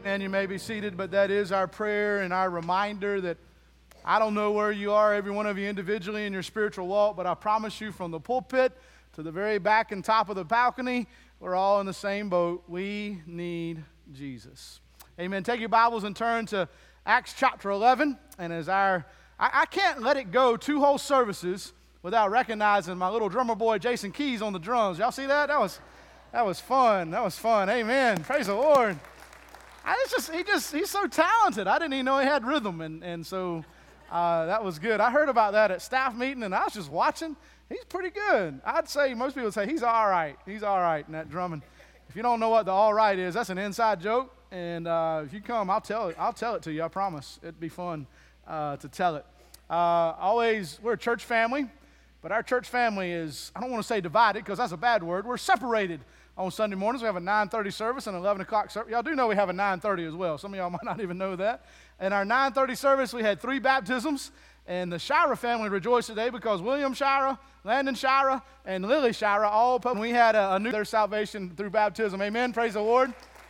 And you may be seated, but that is our prayer and our reminder that I don't know where you are, every one of you individually in your spiritual walk, but I promise you from the pulpit to the very back and top of the balcony, we're all in the same boat. We need Jesus. Amen. Take your Bibles and turn to Acts chapter 11. And as I can't let it go 2 whole services without recognizing my little drummer boy, Jason Keys, on the drums. Y'all see that? That was fun. That was fun. Amen. Praise the Lord. He's so talented. I didn't even know he had rhythm, and so that was good. I heard about that at staff meeting, and I was just watching. He's pretty good. I'd say most people say he's all right. He's all right in that drumming. If you don't know what the all right is, that's an inside joke, and if you come, I'll tell it to you. I promise. It'd be fun to tell it. We're a church family, but our church family is, I don't want to say divided because that's a bad word. We're separated. On Sunday mornings, we have a 9:30 service and 11 o'clock service. Y'all do know we have a 9:30 as well. Some of y'all might not even know that. In our 9:30 service, we had 3 baptisms, and the Shira family rejoiced today because William Shira, Landon Shira, and Lily Shira all put. We had their salvation through baptism. Amen. Praise the Lord.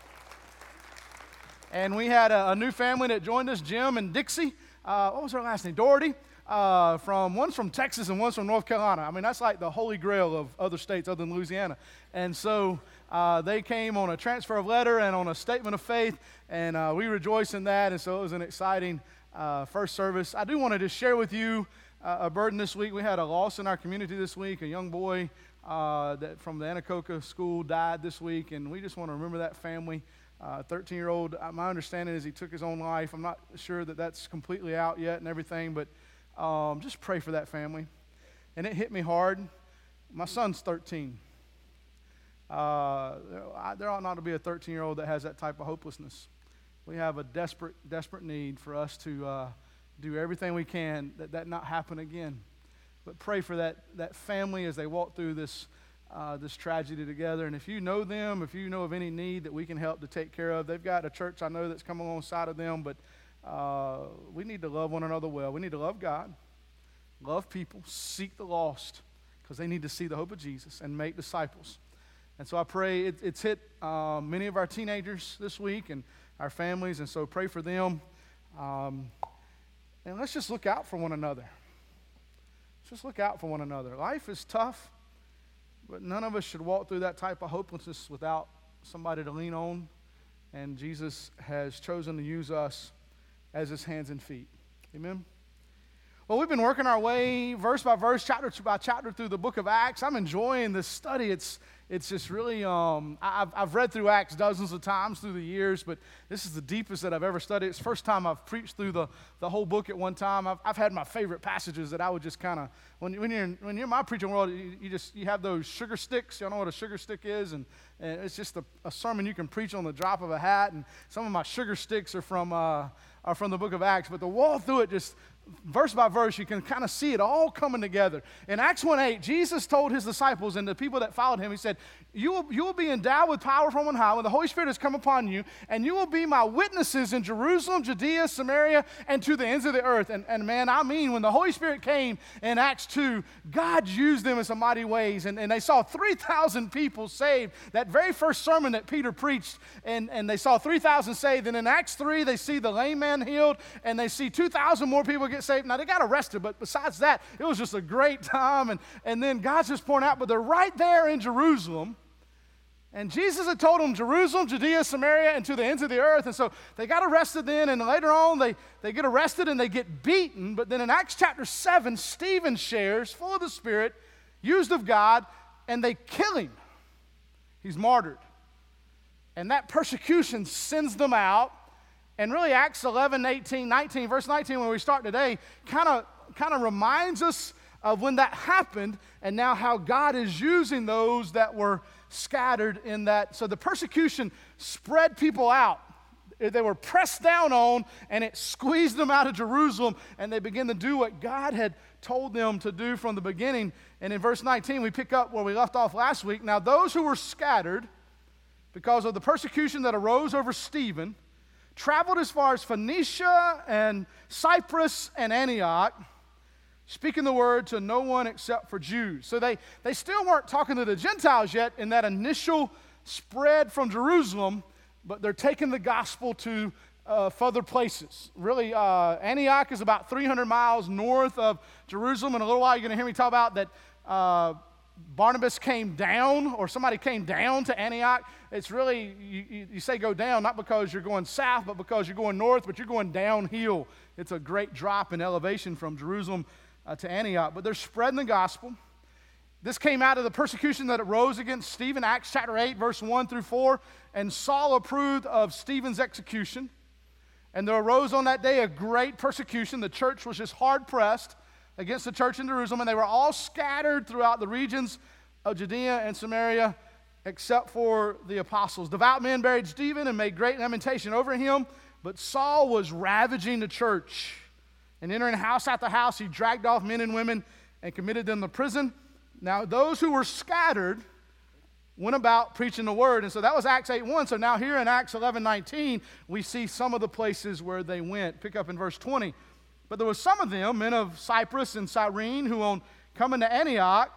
And we had a new family that joined us, Jim and Dixie. What was her last name? Doherty. One's from Texas and one's from North Carolina. I mean, that's like the holy grail of other states other than Louisiana. And so they came on a transfer of letter and on a statement of faith, and we rejoice in that. And so it was an exciting first service. I do want to just share with you a burden this week. We had a loss in our community this week. A young boy that from the Anacoca school died this week, and we just want to remember that family. 13-year-old, my understanding is he took his own life. I'm not sure that that's completely out yet and everything, but just pray for that family. And it hit me hard. My son's 13. There ought not to be a 13-year-old that has that type of hopelessness. We have a desperate need for us to do everything we can that not happen again. But pray for that family as they walk through this tragedy together. And if you know them, if you know of any need that we can help to take care of, they've got a church I know that's come alongside of them, but we need to love one another well. We need to love God, love people, seek the lost, because they need to see the hope of Jesus and make disciples. And so I pray it's hit many of our teenagers this week and our families, and so pray for them. And let's just look out for one another. Let's just look out for one another. Life is tough, but none of us should walk through that type of hopelessness without somebody to lean on. And Jesus has chosen to use us as his hands and feet. Amen? Well, we've been working our way verse by verse, chapter by chapter through the book of Acts. I'm enjoying this study. It's just really, I've read through Acts dozens of times through the years, but this is the deepest that I've ever studied. It's the first time I've preached through the whole book at one time. I've had my favorite passages that I would just kind of, when you're in my preaching world, you have those sugar sticks. Y'all know what a sugar stick is? And it's just a sermon you can preach on the drop of a hat. And some of my sugar sticks are from the book of Acts, but the wall through it just verse by verse, you can kind of see it all coming together. In Acts 1:8, Jesus told his disciples and the people that followed him, he said, you will be endowed with power from on high when the Holy Spirit has come upon you, and you will be my witnesses in Jerusalem, Judea, Samaria, and to the ends of the earth. And man, I mean, when the Holy Spirit came in Acts 2, God used them in some mighty ways, and they saw 3,000 people saved. That very first sermon that Peter preached, and they saw 3,000 saved. And in Acts 3, they see the lame man healed, and they see 2,000 more people get saved. Now, they got arrested, but besides that, it was just a great time, and then God's just pouring out, but they're right there in Jerusalem, and Jesus had told them Jerusalem, Judea, Samaria, and to the ends of the earth, and so they got arrested then, and later on, they get arrested and they get beaten, but then in Acts chapter 7, Stephen shares, full of the Spirit, used of God, and they kill him. He's martyred, and that persecution sends them out. And really, Acts 11, 18, 19, verse 19, where we start today, kind of reminds us of when that happened and now how God is using those that were scattered in that. So the persecution spread people out. They were pressed down on, and it squeezed them out of Jerusalem, and they began to do what God had told them to do from the beginning. And in verse 19, we pick up where we left off last week. Now, those who were scattered because of the persecution that arose over Stephen traveled as far as Phoenicia and Cyprus and Antioch, speaking the word to no one except for Jews. So they still weren't talking to the Gentiles yet in that initial spread from Jerusalem, but they're taking the gospel to further places. Really, Antioch is about 300 miles north of Jerusalem. In a little while, you're going to hear me talk about that Barnabas came down, or somebody came down to Antioch. It's really, you say go down, not because you're going south, but because you're going north, but you're going downhill. It's a great drop in elevation from Jerusalem to Antioch. But they're spreading the gospel. This came out of the persecution that arose against Stephen, Acts chapter 8, verse 1 through 4. And Saul approved of Stephen's execution. And there arose on that day a great persecution. The church was just hard-pressed against the church in Jerusalem, and they were all scattered throughout the regions of Judea and Samaria, except for the apostles. Devout men buried Stephen and made great lamentation over him, but Saul was ravaging the church. And entering house after house, he dragged off men and women and committed them to prison. Now, those who were scattered went about preaching the word. And so that was Acts 8:1. So now here in Acts 11:19, we see some of the places where they went. Pick up in verse 20. But there were some of them, men of Cyprus and Cyrene, who on coming to Antioch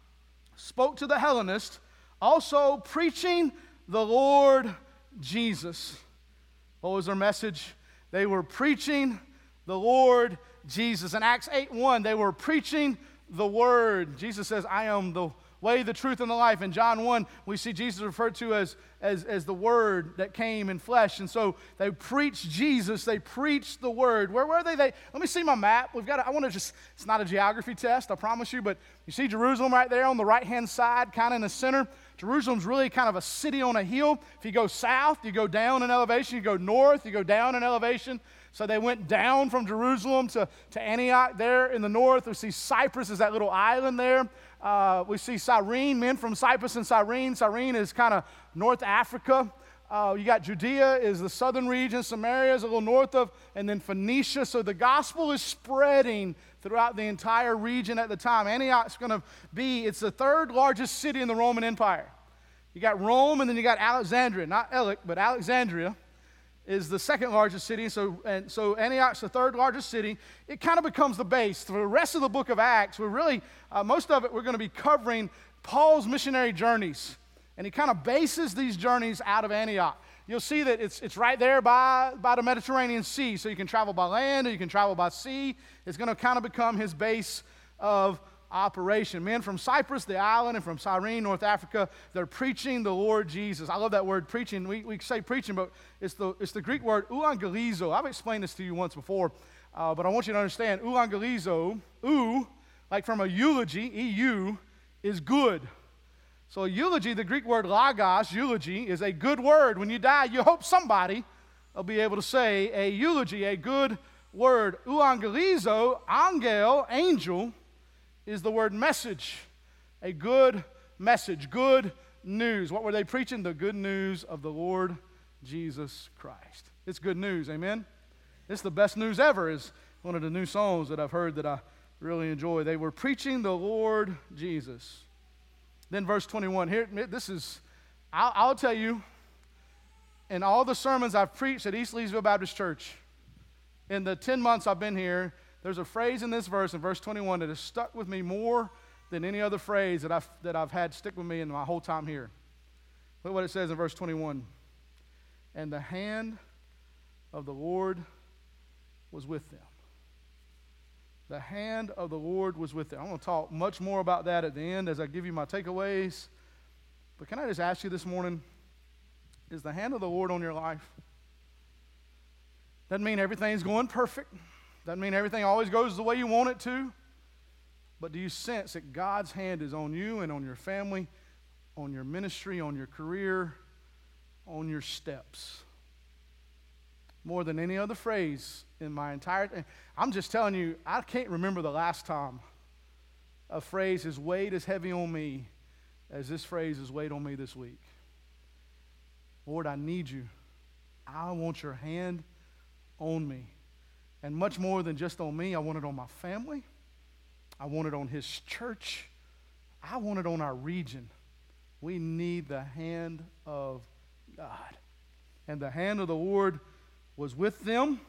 spoke to the Hellenists, also preaching the Lord Jesus. What was their message? They were preaching the Lord Jesus. In Acts 8:1, they were preaching the word. Jesus says, I am the way, the truth, and the life. In John 1, we see Jesus referred to as the word that came in flesh. And so they preached Jesus. They preached the word. Where were they? Let me see my map. It's not a geography test, I promise you, but you see Jerusalem right there on the right-hand side, kind of in the center. Jerusalem's really kind of a city on a hill. If you go south, you go down in elevation. You go north, you go down in elevation. So they went down from Jerusalem to Antioch there in the north. We see Cyprus is that little island there. We see Cyrene, men from Cyprus and Cyrene. Cyrene is kind of North Africa. You got Judea is the southern region. Samaria is a little north of, and then Phoenicia. So the gospel is spreading throughout the entire region at the time. Antioch's going to be, it's the third largest city in the Roman Empire. You got Rome, and then you got Alexandria. Not Elec, but Alexandria is the second largest city. So Antioch's the third largest city. It kind of becomes the base. For the rest of the book of Acts, we're really, most of it we're going to be covering Paul's missionary journeys. And he kind of bases these journeys out of Antioch. You'll see that it's right there by the Mediterranean Sea. So you can travel by land or you can travel by sea. It's going to kind of become his base of operation. Men from Cyprus, the island, and from Cyrene, North Africa, they're preaching the Lord Jesus. I love that word preaching. We say preaching, but it's the Greek word euangelizo. I've explained this to you once before, but I want you to understand euangelizo, like from a eulogy, EU, is good. So a eulogy, the Greek word logos, eulogy, is a good word. When you die, you hope somebody will be able to say a eulogy, a good word. Euangelizo, angel, angel, is the word message, a good message, good news. What were they preaching? The good news of the Lord Jesus Christ. It's good news, amen? It's the best news ever is one of the new songs that I've heard that I really enjoy. They were preaching the Lord Jesus. Then verse 21, here, this is, I'll tell you, in all the sermons I've preached at East Leesville Baptist Church, in the 10 months I've been here, there's a phrase in this verse, in verse 21, that has stuck with me more than any other phrase that I've had stick with me in my whole time here. Look what it says in verse 21. And the hand of the Lord was with them. The hand of the Lord was with them. I'm going to talk much more about that at the end as I give you my takeaways. But can I just ask you this morning, is the hand of the Lord on your life? Doesn't mean everything's going perfect. Doesn't mean everything always goes the way you want it to. But do you sense that God's hand is on you and on your family, on your ministry, on your career, on your steps? More than any other phrase in my entire, I'm just telling you, I can't remember the last time a phrase has weighed as heavy on me as this phrase has weighed on me this week. Lord, I need you. I want your hand on me. And much more than just on me, I want it on my family. I want it on his church. I want it on our region. We need the hand of God. And the hand of the Lord was with them,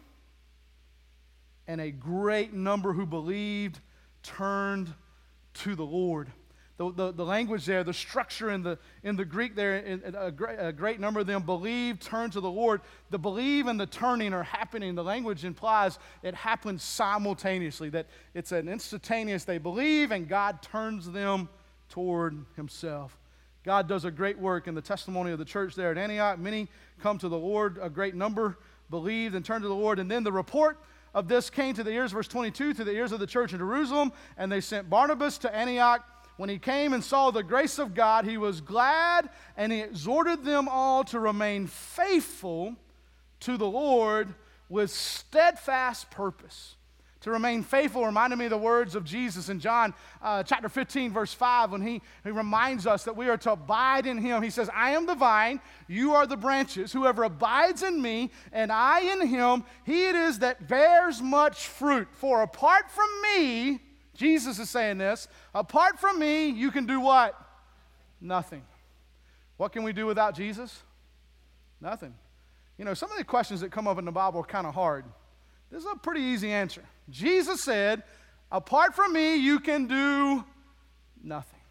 and a great number who believed turned to the Lord. the language there, the structure in the Greek there, a great number of them believed, turned to the Lord. The believe and the turning are happening. The language implies it happens simultaneously, that it's an instantaneous, they believe, and God turns them toward himself. God does a great work in the testimony of the church there at Antioch. Many come to the Lord, a great number believed and turned to the Lord. And then the report of this came to the ears, verse 22, to the ears of the church in Jerusalem, and they sent Barnabas to Antioch. When he came and saw the grace of God, he was glad, and he exhorted them all to remain faithful to the Lord with steadfast purpose. To remain faithful reminded me of the words of Jesus in John chapter 15, verse 5, when he reminds us that we are to abide in him. He says, I am the vine, you are the branches. Whoever abides in me and I in him, he it is that bears much fruit. For apart from me, Jesus is saying this, apart from me, you can do what? Nothing. What can we do without Jesus? Nothing. You know, some of the questions that come up in the Bible are kind of hard. This is a pretty easy answer. Jesus said, apart from me, you can do nothing.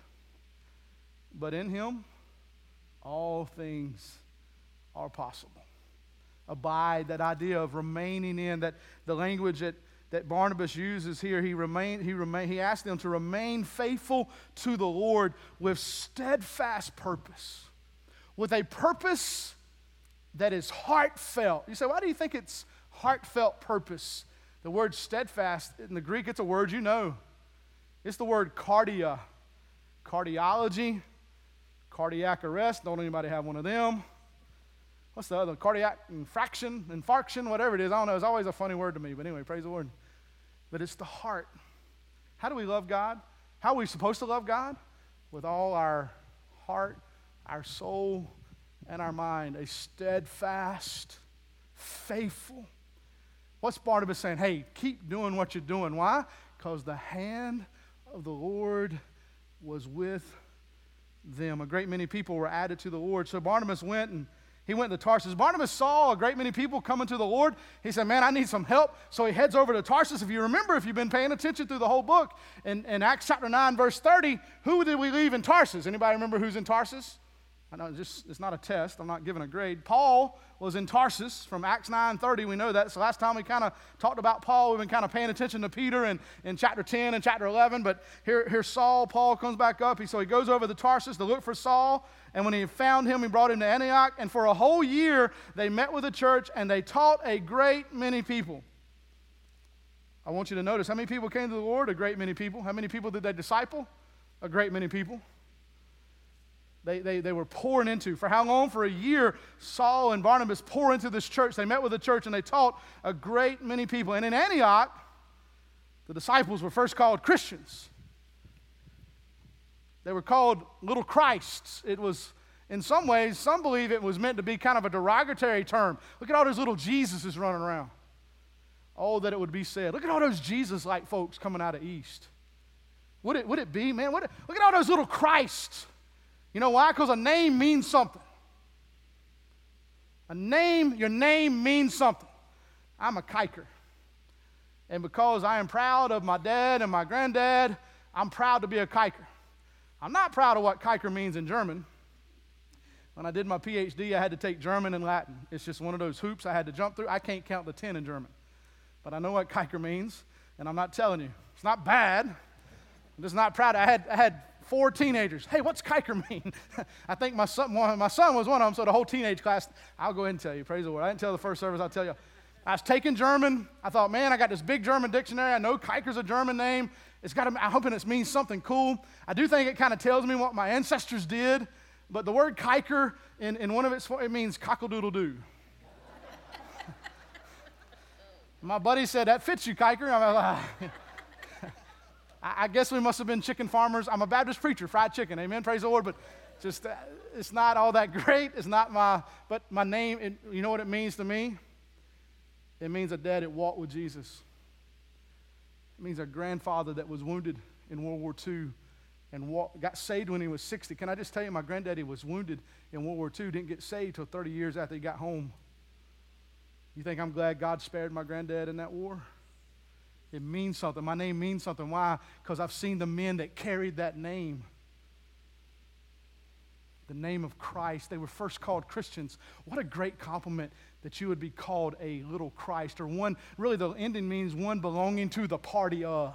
But in him, all things are possible. Abide, that idea of remaining in, that the language that Barnabas uses here, he asked them to remain faithful to the Lord with steadfast purpose, with a purpose that is heartfelt. You say, why do you think it's heartfelt purpose? The word steadfast, in the Greek, it's a word you know. It's the word cardia. Cardiology, cardiac arrest. Don't anybody have one of them? What's the other? Cardiac infarction, whatever it is. I don't know. It's always a funny word to me. But anyway, praise the Lord. But it's the heart. How do we love God? How are we supposed to love God? With all our heart, our soul, and our mind. A steadfast, faithful. What's Barnabas saying? Hey, keep doing what you're doing. Why? Because the hand of the Lord was with them. A great many people were added to the Lord. So Barnabas went to Tarsus. Barnabas saw a great many people coming to the Lord. He said, man, I need some help. So he heads over to Tarsus. If you remember, if you've been paying attention through the whole book, in Acts chapter 9, verse 30, who did we leave in Tarsus? Anybody remember who's in Tarsus? I know it's not a test. I'm not giving a grade. Paul was in Tarsus from Acts 9:30. We know that. So last time we kind of talked about Paul, we've been kind of paying attention to Peter in chapter 10 and chapter 11. But here Paul comes back up. So he goes over to Tarsus to look for Saul. And when he found him, he brought him to Antioch. And for a whole year, they met with the church and they taught a great many people. I want you to notice how many people came to the Lord? A great many people. How many people did they disciple? A great many people. They were pouring into. For how long? For a year, Saul and Barnabas pour into this church. They met with the church and they taught a great many people. And in Antioch, the disciples were first called Christians. They were called little Christs. It was, in some ways, some believe it was meant to be kind of a derogatory term. Look at all those little Jesuses running around. Oh, that it would be said. Look at all those Jesus-like folks coming out of East. Would it be, man? Look at all those little Christs. You know why? Because a name means something. Your name means something. I'm a Kiker. And because I am proud of my dad and my granddad, I'm proud to be a Kiker. I'm not proud of what Kiker means in German. When I did my PhD, I had to take German and Latin. It's just one of those hoops I had to jump through. I can't count to 10 in German. But I know what Kiker means, and I'm not telling you. It's not bad. I'm just not proud. I had 4 teenagers. Hey, what's Kiker mean? I think my son was one of them, so the whole teenage class, I'll go ahead and tell you. Praise the Lord. I didn't tell the first service, I'll tell you. I was taking German. I thought, man, I got this big German dictionary. I know Kiker's a German name. I'm hoping it means something cool. I do think it kind of tells me what my ancestors did, but the word Kiker, in one of it means cockle-doodle-doo. My buddy said, that fits you, Kiker. I'm like, I guess we must have been chicken farmers. I'm a Baptist preacher, fried chicken, amen, praise the Lord, but just, it's not all that great. It's not but my name, you know what it means to me? It means a dad that walked with Jesus. It means a grandfather that was wounded in World War II and got saved when he was 60. Can I just tell you, my granddaddy was wounded in World War II, didn't get saved till 30 years after he got home. You think I'm glad God spared my granddad in that war? It means something. My name means something. Why? Because I've seen the men that carried that name. the name of Christ. They were first called Christians. What a great compliment that you would be called a little Christ, or one, really the ending means one belonging to the party of.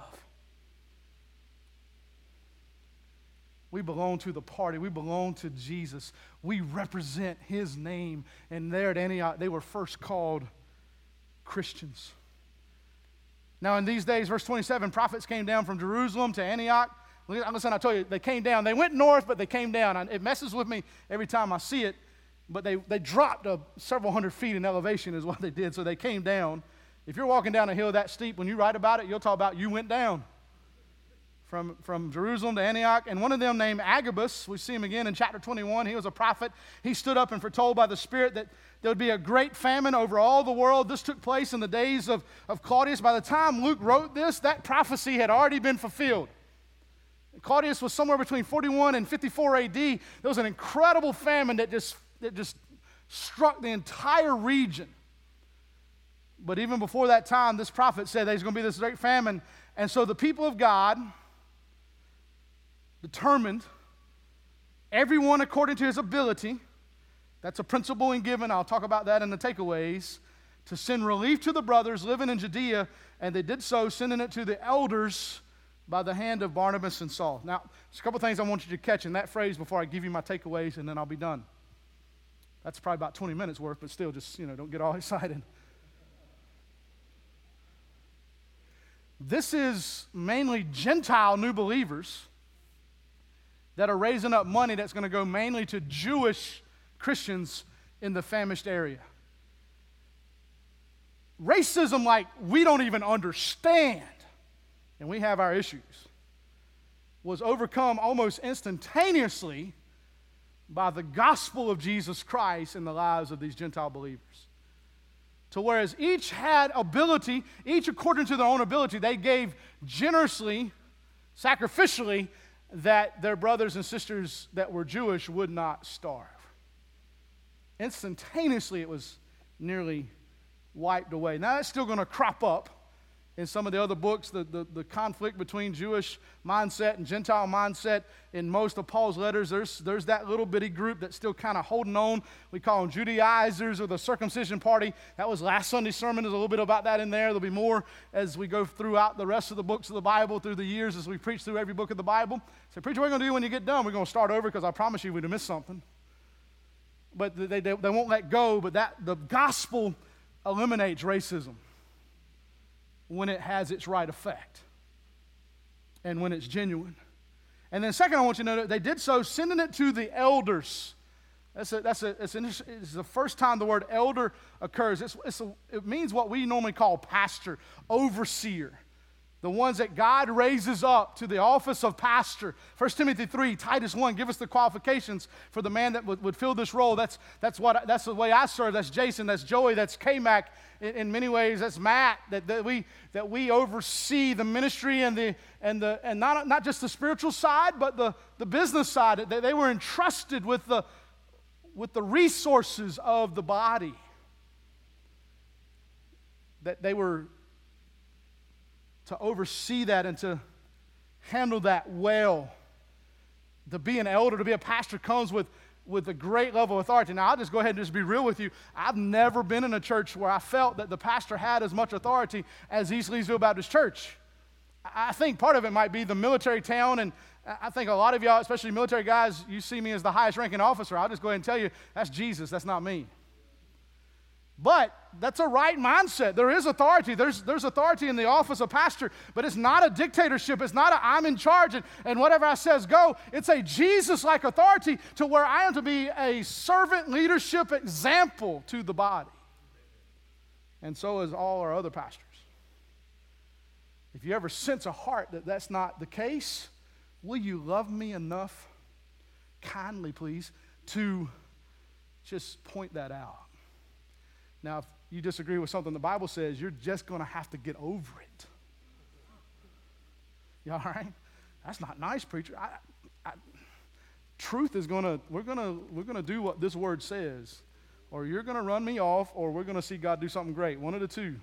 We belong to the party. We belong to Jesus. We represent his name. And there at Antioch, they were first called Christians. Now in these days, verse 27, prophets came down from Jerusalem to Antioch. Listen, I told you, they came down. They went north, but they came down. It messes with me every time I see it, but they dropped several hundred feet in elevation is what they did, so they came down. If you're walking down a hill that steep, when you write about it, you'll talk about you went down. From Jerusalem to Antioch, and one of them named Agabus, we see him again in chapter 21. He was a prophet. He stood up and foretold by the Spirit that there would be a great famine over all the world. This took place in the days of Claudius. By the time Luke wrote this, that prophecy had already been fulfilled. Claudius was somewhere between 41 and 54 AD. There was an incredible famine that just struck the entire region. But even before that time, this prophet said there's going to be this great famine. And so the people of God determined, everyone according to his ability, that's a principle in giving, I'll talk about that in the takeaways, to send relief to the brothers living in Judea, and they did so, sending it to the elders by the hand of Barnabas and Saul. Now, there's a couple things I want you to catch in that phrase before I give you my takeaways, and then I'll be done. That's probably about 20 minutes worth, but still, just, don't get all excited. This is mainly Gentile new believers that are raising up money that's going to go mainly to Jewish Christians in the famished area. Racism like we don't even understand, and we have our issues, was overcome almost instantaneously by the gospel of Jesus Christ in the lives of these Gentile believers. So whereas each had ability, each according to their own ability, they gave generously, sacrificially, that their brothers and sisters that were Jewish would not starve. Instantaneously, it was nearly wiped away. Now, that's still going to crop up in some of the other books, the conflict between Jewish mindset and Gentile mindset. In most of Paul's letters, there's that little bitty group that's still kind of holding on. We call them Judaizers or the circumcision party. That was last Sunday's sermon. There's a little bit about that in there. There'll be more as we go throughout the rest of the books of the Bible through the years as we preach through every book of the Bible. So, preacher, what are you going to do when you get done? We're going to start over because I promise you we'd have missed something. But they won't let go, but the gospel eliminates racism when it has its right effect and when it's genuine. And then second, I want you to know that they did so, sending it to the elders. It's the first time the word elder occurs. It means what we normally call pastor, overseer. The ones that God raises up to the office of pastor. 1 Timothy 3, Titus 1, give us the qualifications for the man that would fill this role. That's the way I serve. That's Jason, that's Joey, that's K-Mac. In many ways, that's Matt, that we oversee the ministry and not just the spiritual side, but the business side. They were entrusted with the resources of the body. That they were to oversee that and to handle that well. To be an elder, to be a pastor comes with a great level of authority. Now, I'll just go ahead and just be real with you. I've never been in a church where I felt that the pastor had as much authority as East Leesville Baptist Church. I think part of it might be the military town, and I think a lot of y'all, especially military guys, you see me as the highest ranking officer. I'll just go ahead and tell you, that's Jesus, that's not me. But that's a right mindset. There is authority. There's authority in the office of pastor, but it's not a dictatorship. It's not I'm in charge and whatever I says go. It's a Jesus-like authority to where I am to be a servant leadership example to the body. And so is all our other pastors. If you ever sense a heart that that's not the case, will you love me enough, kindly please, to just point that out? Now, if you disagree with something the Bible says, you're just going to have to get over it. You all right? That's not nice, preacher. Truth is we're going to do what this word says, or you're going to run me off, or we're going to see God do something great. One of the two.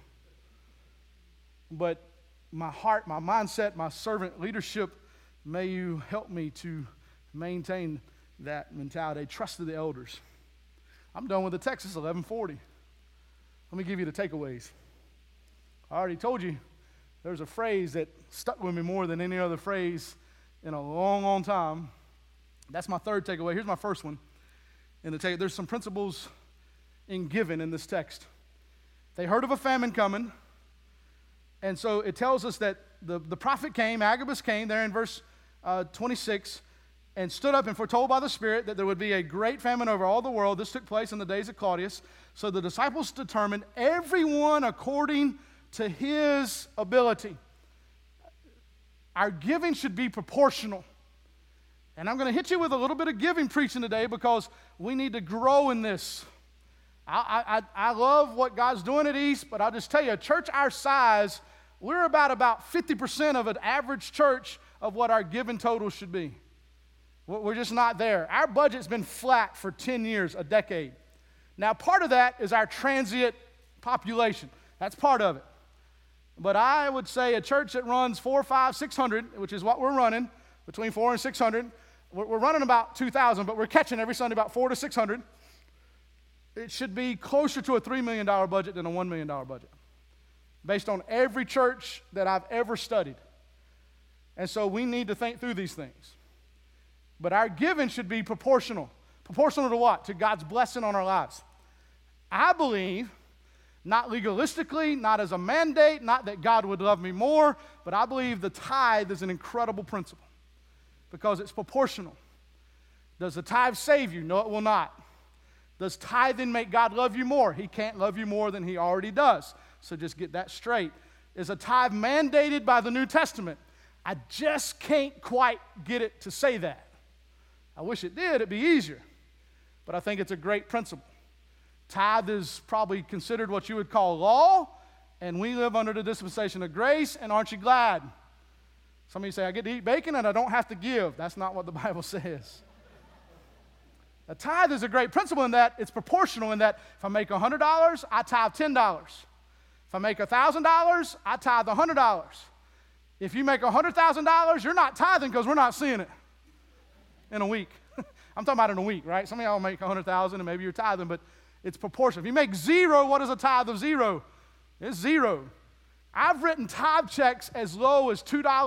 But my heart, my mindset, my servant leadership, may you help me to maintain that mentality. They trusted the elders. I'm done with the text. It's 11:40. Let me give you the takeaways. I already told you there's a phrase that stuck with me more than any other phrase in a long, long time. That's my third takeaway. Here's my first one. There's some principles in giving in this text. They heard of a famine coming, and so it tells us that the prophet came, Agabus came there in verse 26, and stood up and foretold by the Spirit that there would be a great famine over all the world. This took place in the days of Claudius. So the disciples determined everyone according to his ability. Our giving should be proportional. And I'm going to hit you with a little bit of giving preaching today because we need to grow in this. I love what God's doing at East, but I'll just tell you, a church our size, we're about 50% of an average church of what our giving total should be. We're just not there. Our budget's been flat for 10 years, a decade. Now, part of that is our transient population. That's part of it. But I would say a church that runs 400, 500, 600, which is what we're running, between 400 and 600, we're running about 2,000, but we're catching every Sunday about 400 to 600. It should be closer to a $3 million budget than a $1 million budget, based on every church that I've ever studied. And so we need to think through these things. But our giving should be proportional. Proportional to what? To God's blessing on our lives. I believe, not legalistically, not as a mandate, not that God would love me more, but I believe the tithe is an incredible principle because it's proportional. Does the tithe save you? No, it will not. Does tithing make God love you more? He can't love you more than he already does. So just get that straight. Is a tithe mandated by the New Testament? I just can't quite get it to say that. I wish it did. It'd be easier. But I think it's a great principle. Tithe is probably considered what you would call law, and we live under the dispensation of grace, and aren't you glad? Some of you say, I get to eat bacon and I don't have to give. That's not what the Bible says. A tithe is a great principle in that it's proportional in that if I make $100, I tithe $10. If I make $1,000, I tithe $100. If you make $100,000, you're not tithing because we're not seeing it in a week. I'm talking about in a week, right? Some of y'all make $100,000 and maybe you're tithing, but it's proportional. If you make zero, what is a tithe of zero? It's zero. I've written tithe checks as low as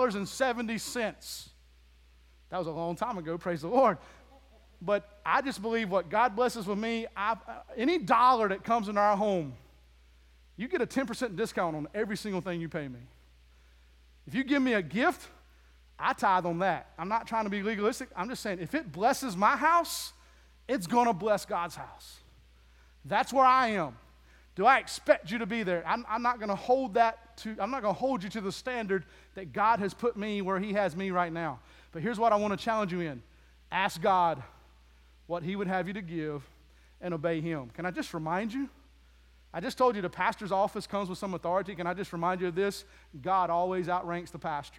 $2.70. That was a long time ago, praise the Lord. But I just believe what God blesses with me, any dollar that comes in our home, you get a 10% discount on every single thing you pay me. If you give me a gift, I tithe on that. I'm not trying to be legalistic. I'm just saying if it blesses my house, it's going to bless God's house. That's where I am. Do I expect you to be there? I'm not going to hold you to the standard that God has put me where he has me right now. But here's what I want to challenge you in. Ask God what he would have you to give and obey him. Can I just remind you? I just told you the pastor's office comes with some authority. Can I just remind you of this? God always outranks the pastor.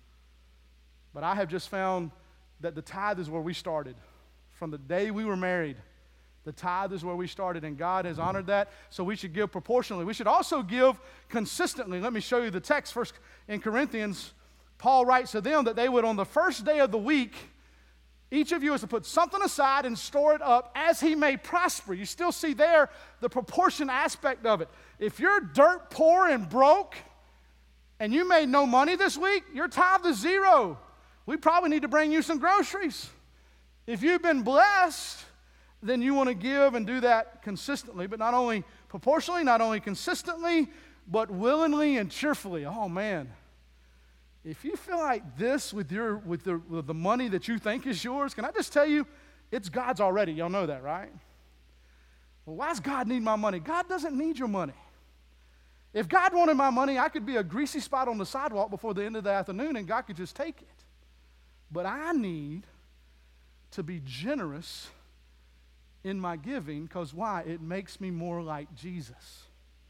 But I have just found that the tithe is where we started. From the day we were married, the tithe is where we started, and God has honored that, so we should give proportionally. We should also give consistently. Let me show you the text. First in Corinthians, Paul writes to them that they would, on the first day of the week, each of you is to put something aside and store it up as he may prosper. You still see there the proportion aspect of it. If you're dirt poor and broke, and you made no money this week, your tithe is zero. We probably need to bring you some groceries. If you've been blessed, then you want to give and do that consistently, but not only proportionally, not only consistently, but willingly and cheerfully. Oh, man. If you feel like this with the money that you think is yours, can I just tell you, it's God's already. Y'all know that, right? Well, why does God need my money? God doesn't need your money. If God wanted my money, I could be a greasy spot on the sidewalk before the end of the afternoon, and God could just take it. But I need to be generous in my giving, because why? It makes me more like Jesus.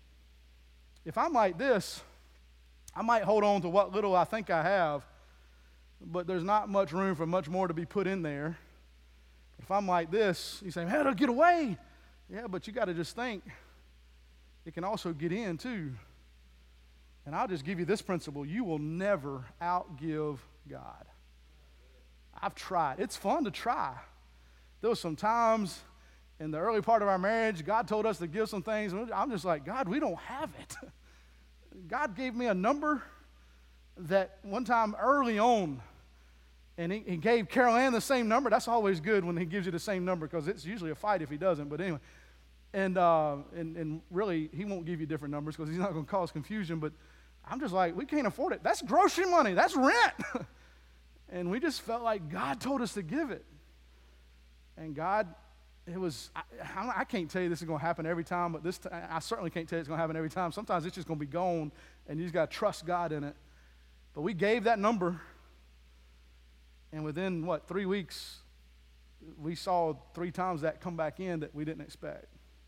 If I'm like this, I might hold on to what little I think I have, but there's not much room for much more to be put in there. If I'm like this, you say, how did I get away? Yeah, but you got to just think, it can also get in too. And I'll just give you this principle. You will never outgive God. I've tried. It's fun to try. There was some times in the early part of our marriage, God told us to give some things. And I'm just like, God, we don't have it. God gave me a number that one time early on, and he gave Carol Ann the same number. That's always good when he gives you the same number, because it's usually a fight if he doesn't. But anyway, and really, he won't give you different numbers because he's not going to cause confusion. But I'm just like, we can't afford it. That's grocery money. That's rent. And we just felt like God told us to give it. And God, I can't tell you this is going to happen every time, but this time, I certainly can't tell you it's going to happen every time. Sometimes it's just going to be gone, and you just got to trust God in it. But we gave that number, and within, 3 weeks, we saw 3 times that come back in that we didn't expect.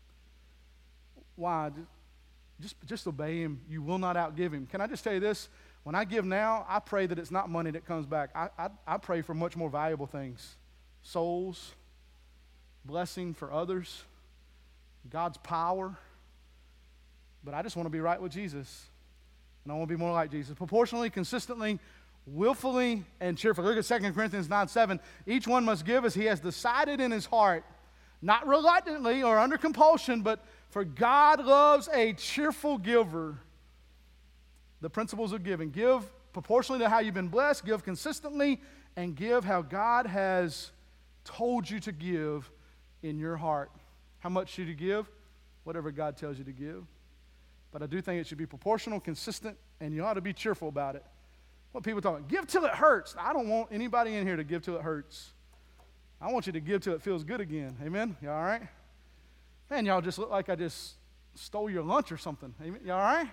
Why? Just obey him. You will not outgive him. Can I just tell you this? When I give now, I pray that it's not money that comes back. I pray for much more valuable things. Souls, blessing for others, God's power. But I just want to be right with Jesus. And I want to be more like Jesus. Proportionally, consistently, willfully, and cheerfully. Look at 2 Corinthians 9:7. Each one must give as he has decided in his heart, not reluctantly or under compulsion, but for God loves a cheerful giver. The principles of giving. Give proportionally to how you've been blessed. Give consistently. And give how God has told you to give in your heart. How much should you give? Whatever God tells you to give. But I do think it should be proportional, consistent, and you ought to be cheerful about it. What people talking, give till it hurts. I don't want anybody in here to give till it hurts. I want you to give till it feels good again. Amen? You all right? Man, y'all just look like I just stole your lunch or something. Amen? You all right?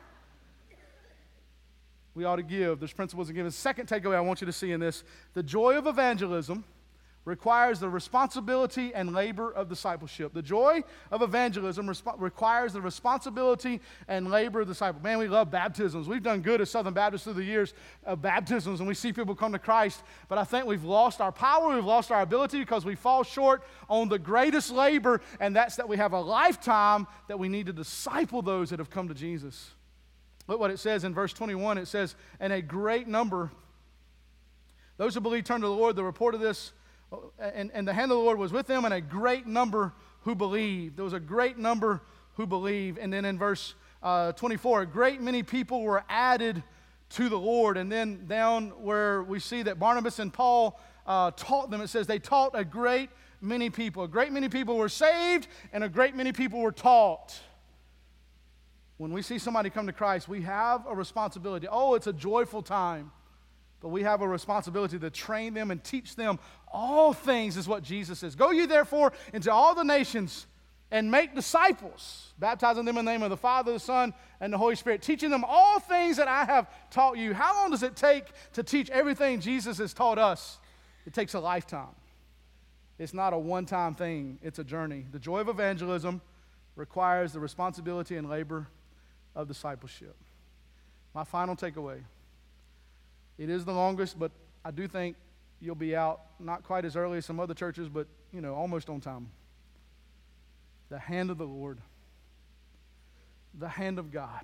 We ought to give. There's principles of giving. Second takeaway I want you to see in this, the joy of evangelism requires the responsibility and labor of discipleship. The joy of evangelism requires the responsibility and labor of discipleship. Man, we love baptisms. We've done good as Southern Baptists through the years of baptisms, and we see people come to Christ. But I think we've lost our power, we've lost our ability because we fall short on the greatest labor, and that's that we have a lifetime that we need to disciple those that have come to Jesus. Look what it says in verse 21. It says, and a great number, those who believe turned to the Lord. The report of this, and the hand of the Lord was with them, and a great number who believed. There was a great number who believed. And then in verse 24, a great many people were added to the Lord. And then down where we see that Barnabas and Paul taught them, it says they taught a great many people. A great many people were saved, and a great many people were taught. When we see somebody come to Christ, we have a responsibility. Oh, it's a joyful time. But we have a responsibility to train them and teach them all things, is what Jesus says. Go ye therefore into all the nations and make disciples, baptizing them in the name of the Father, the Son, and the Holy Spirit, teaching them all things that I have taught you. How long does it take to teach everything Jesus has taught us? It takes a lifetime. It's not a one-time thing. It's a journey. The joy of evangelism requires the responsibility and labor of discipleship. My final takeaway. It is the longest, but I do think you'll be out not quite as early as some other churches, but, almost on time. The hand of the Lord. The hand of God.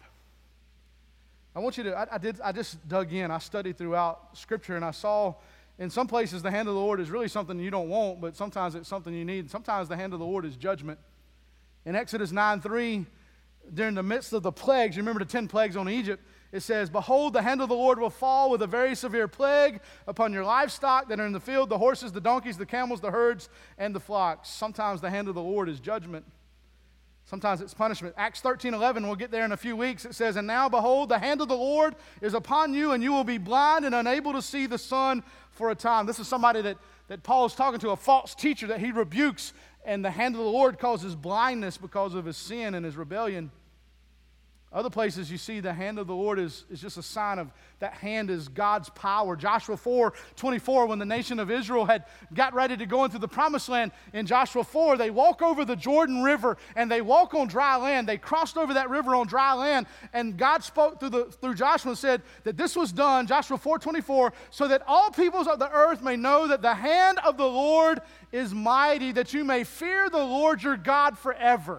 I want you to, I just dug in. I studied throughout Scripture, and I saw in some places the hand of the Lord is really something you don't want, but sometimes it's something you need. Sometimes the hand of the Lord is judgment. In Exodus 9:3, during the midst of the plagues, you remember the 10 plagues on Egypt, it says, behold, the hand of the Lord will fall with a very severe plague upon your livestock that are in the field, the horses, the donkeys, the camels, the herds, and the flocks. Sometimes the hand of the Lord is judgment. Sometimes it's punishment. Acts 13:11, we'll get there in a few weeks. It says, and now behold, the hand of the Lord is upon you, and you will be blind and unable to see the sun for a time. This is somebody that Paul is talking to, a false teacher that he rebukes, and the hand of the Lord causes blindness because of his sin and his rebellion. Other places you see the hand of the Lord is just a sign of that hand is God's power. Joshua 4:24, when the nation of Israel had got ready to go into the promised land, in Joshua 4, they walk over the Jordan River and they walk on dry land. They crossed over that river on dry land, and God spoke through Joshua and said that this was done, Joshua 4:24, so that all peoples of the earth may know that the hand of the Lord is mighty, that you may fear the Lord your God forever.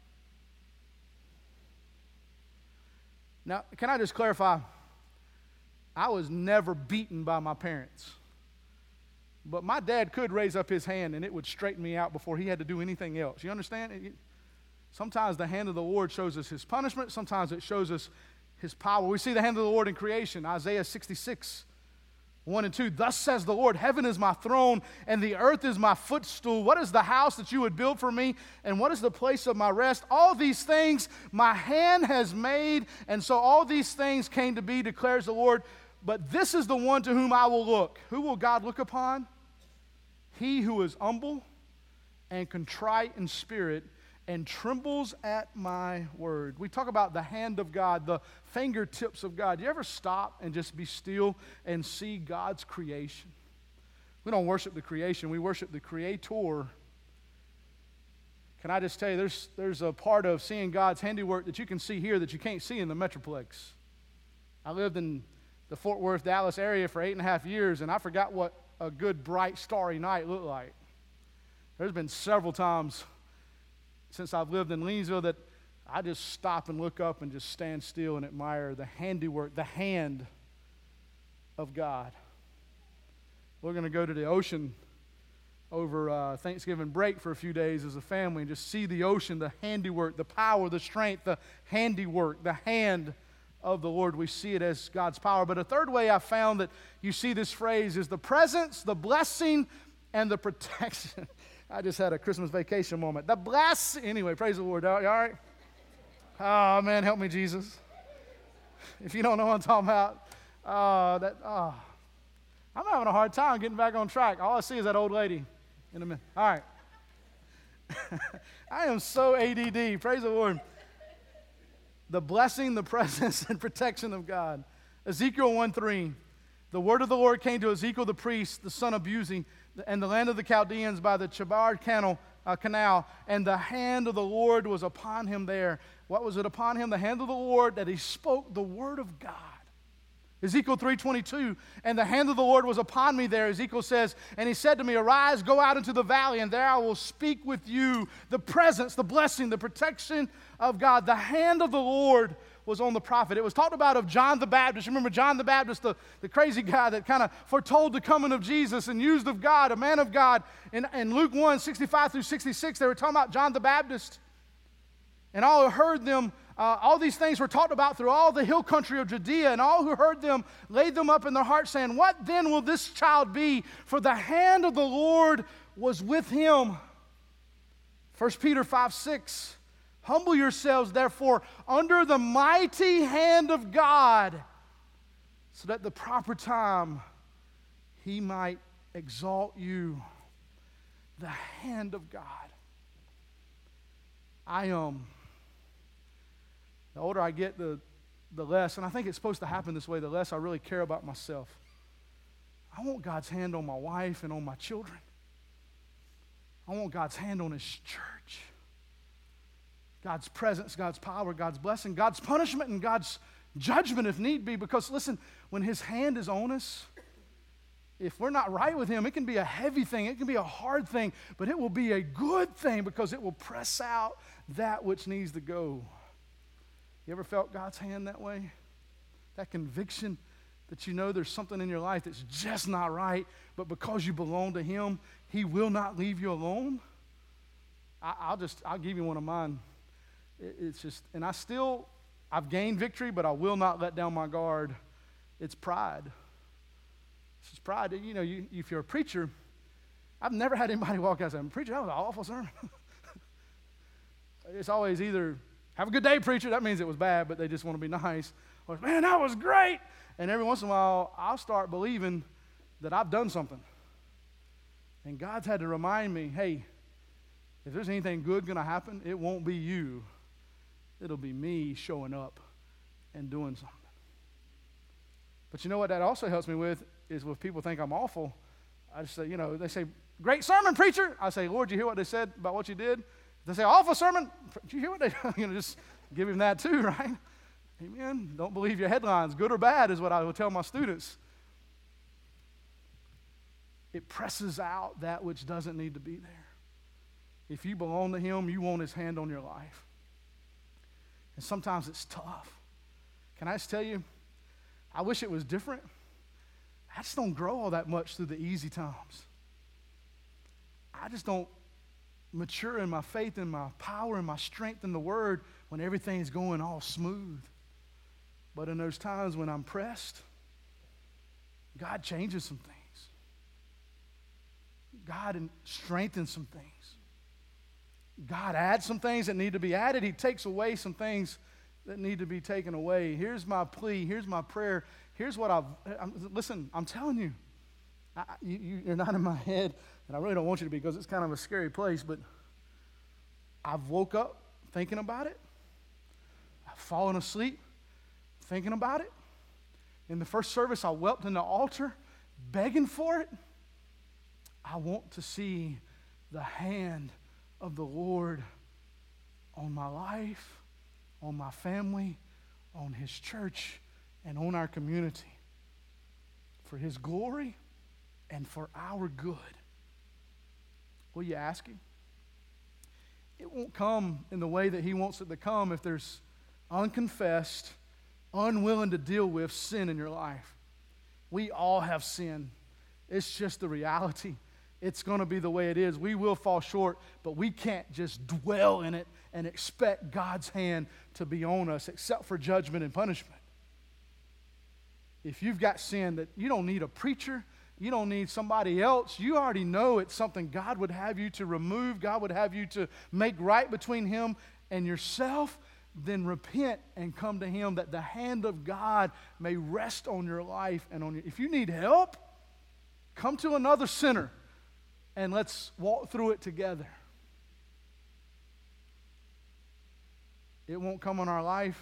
Now, can I just clarify? I was never beaten by my parents. But my dad could raise up his hand and it would straighten me out before he had to do anything else. You understand? Sometimes the hand of the Lord shows us his punishment. Sometimes it shows us his power. We see the hand of the Lord in creation. Isaiah 66, 1 and 2. Thus says the Lord, heaven is my throne and the earth is my footstool. What is the house that you would build for me? And what is the place of my rest? All these things my hand has made. And so all these things came to be, declares the Lord. But this is the one to whom I will look. Who will God look upon? He who is humble and contrite in spirit and trembles at my word. We talk about the hand of God, the fingertips of God. Do you ever stop and just be still and see God's creation? We don't worship the creation, we worship the Creator. Can I just tell you, there's a part of seeing God's handiwork that you can see here that you can't see in the Metroplex. I lived in the Fort Worth, Dallas area for 8.5 years, and I forgot what a good, bright, starry night looked like. There's been several times since I've lived in Leesville that I just stop and look up and just stand still and admire the handiwork, the hand of God. We're going to go to the ocean over Thanksgiving break for a few days as a family and just see the ocean, the handiwork, the power, the strength, the handiwork, the hand of the Lord. We see it as God's power. But a third way I found that you see this phrase is the presence, the blessing, and the protection. I just had a Christmas vacation moment. Anyway, praise the Lord. You all right? Oh, man, help me, Jesus. If you don't know what I'm talking about, I'm having a hard time getting back on track. All I see is that old lady in a minute. All right. I am so ADD. Praise the Lord. The blessing, the presence, and protection of God. Ezekiel 1:3. The word of the Lord came to Ezekiel the priest, the son of Buzi, and the land of the Chaldeans by the Chebar canal, and the hand of the Lord was upon him there. What was it upon him? The hand of the Lord, that he spoke the word of God. Ezekiel 3:22, and the hand of the Lord was upon me there, Ezekiel says, and he said to me, arise, go out into the valley, and there I will speak with you. The presence, the blessing, the protection of God. The hand of the Lord was on the prophet. It was talked about of John the Baptist. Remember John the Baptist, the crazy guy that kind of foretold the coming of Jesus and used of God, a man of God. In Luke 1:65 through 66, they were talking about John the Baptist. And all who heard them, all these things were talked about through all the hill country of Judea, and all who heard them laid them up in their hearts, saying, what then will this child be? For the hand of the Lord was with him. 1 Peter 5:6. Humble yourselves, therefore, under the mighty hand of God, so that at the proper time he might exalt you. The hand of God. The older I get, the less, and I think it's supposed to happen this way, the less I really care about myself. I want God's hand on my wife and on my children. I want God's hand on his church. God's presence, God's power, God's blessing, God's punishment, and God's judgment if need be. Because listen, when his hand is on us, if we're not right with him, it can be a heavy thing, it can be a hard thing, but it will be a good thing because it will press out that which needs to go. You ever felt God's hand that way? That conviction that you know there's something in your life that's just not right, but because you belong to him, he will not leave you alone? I'll give you one of mine. It's just, and I've gained victory, but I will not let down my guard. It's pride. It's just pride. You know, if you're a preacher, I've never had anybody walk out and say, preacher, that was an awful sermon. It's always either, have a good day, preacher. That means it was bad, but they just want to be nice. Or, man, that was great. And every once in a while, I'll start believing that I've done something. And God's had to remind me, hey, if there's anything good going to happen, it won't be you. It'll be me showing up and doing something. But you know what that also helps me with is if people think I'm awful, I just say, they say, great sermon, preacher. I say, Lord, you hear what they said about what you did? They say, awful sermon. Did you hear what they just give him that too, right? Amen. Don't believe your headlines, good or bad, is what I will tell my students. It presses out that which doesn't need to be there. If you belong to him, you want his hand on your life. And sometimes it's tough. Can I just tell you, I wish it was different. I just don't grow all that much through the easy times. I just don't mature in my faith and my power and my strength in the Word when everything's going all smooth. But in those times when I'm pressed, God changes some things. God strengthens some things. God adds some things that need to be added. He takes away some things that need to be taken away. Here's my plea. Here's my prayer. Here's what listen, I'm telling you, you're not in my head, and I really don't want you to be because it's kind of a scary place, but I've woke up thinking about it. I've fallen asleep thinking about it. In the first service, I wept in the altar begging for it. I want to see the hand of the Lord on my life, on my family, on His church, and on our community for His glory and for our good. Will you ask Him? It won't come in the way that He wants it to come if there's unconfessed, unwilling to deal with sin in your life. We all have sin. It's just the reality. It's going to be the way it is. We will fall short, but we can't just dwell in it and expect God's hand to be on us except for judgment and punishment. If you've got sin that you don't need a preacher, you don't need somebody else, you already know it's something God would have you to remove, God would have you to make right between Him and yourself, then repent and come to Him that the hand of God may rest on your life and on you. If you need help, come to another sinner and let's walk through it together. It won't come on our life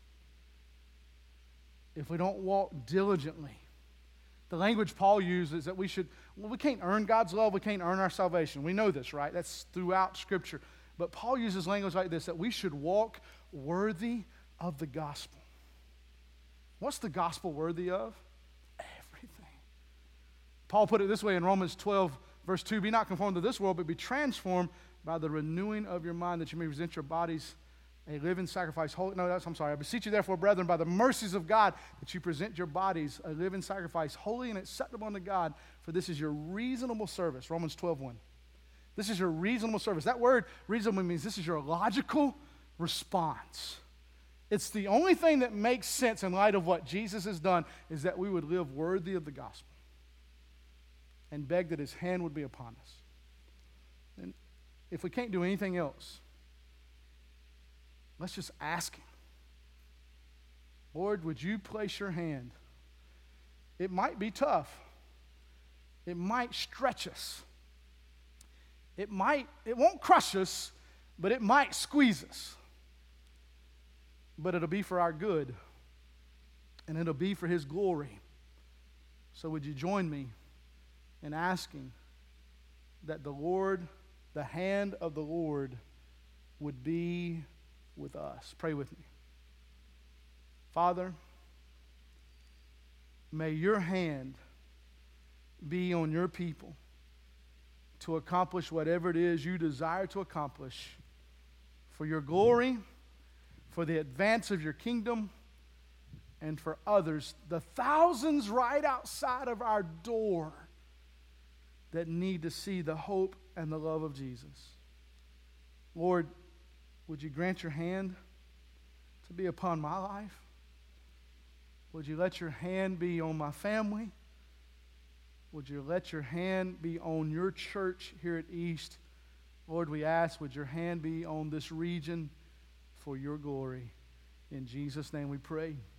if we don't walk diligently. The language Paul uses is that we can't earn God's love, we can't earn our salvation. We know this, right? That's throughout Scripture. But Paul uses language like this, that we should walk worthy of the gospel. What's the gospel worthy of? Everything. Paul put it this way in Romans 12, verse 2, be not conformed to this world, but be transformed by the renewing of your mind, that you may present your bodies a living sacrifice. I beseech you therefore, brethren, by the mercies of God, that you present your bodies a living sacrifice, holy and acceptable unto God, for this is your reasonable service. Romans 12:1. This is your reasonable service. That word reasonable means this is your logical response. It's the only thing that makes sense in light of what Jesus has done, is that we would live worthy of the gospel and beg that His hand would be upon us. And if we can't do anything else, let's just ask Him. Lord, would you place your hand? It might be tough. It might stretch us. It won't crush us, but it might squeeze us. But it'll be for our good, and it'll be for His glory. So would you join me in asking that the hand of the Lord would be with us? Pray with me. Father, may your hand be on your people to accomplish whatever it is you desire to accomplish for your glory, for the advance of your kingdom, and for others, the thousands right outside of our door that need to see the hope and the love of Jesus. Lord, would you grant your hand to be upon my life? Would you let your hand be on my family? Would you let your hand be on your church here at East? Lord, we ask, would your hand be on this region for your glory? In Jesus' name we pray.